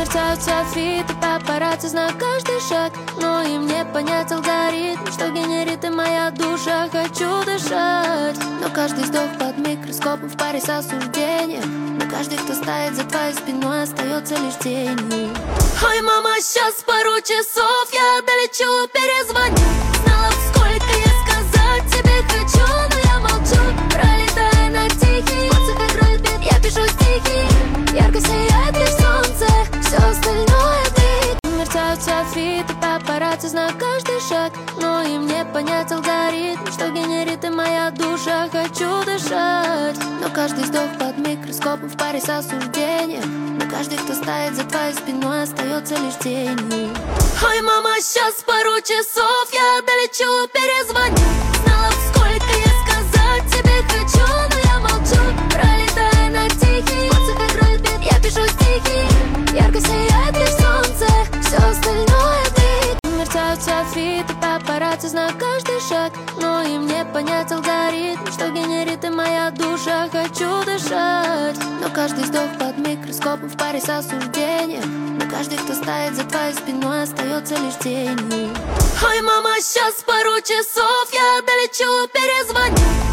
Мерцают софиты, папарацци знают каждый шаг, но им не понять алгоритм, что генерит и моя душа. Хочу дышать, но каждый вздох под микроскопом в паре с осуждением. Но каждый, кто стоит за твоей спиной, остается лишь тенью. Ой, мама, сейчас пару часов я долечу, перезвоню. Знала бы, сколько я сказать тебе хочу, но я молчу, пролетая на тихий. Воздух играет бит, я пишу стихи. Ярко сияет лишь солнце, все остальное ты. Мерцают софиты, папарацци знают каждый шаг, но им не понять алгоритм, что генерит и моя душа. Хочу дышать, но каждый вздох под микроскопом в паре с осуждением. Но каждый, кто стоит за твоей спиной, остается лишь тенью. Ой, мама, сейчас пару часов я долечу, перезвоню. Знала бы, сколько я сказать тебе хочу, но я молчу, пролетая на тихий. Воздух играет бит, я пишу стихи. Ярко сияет лишь солнце, все остальное ты. Мерцают софиты, папарацци знают каждый шаг, но им не понять алгоритм, что генерит и моя душа. Хочу дышать, но каждый вздох под микроскопом в паре с осуждением. Но каждый, кто стоит за твоей спиной, остается лишь тенью. Ой, мама, сейчас пару часов я долечу, перезвоню.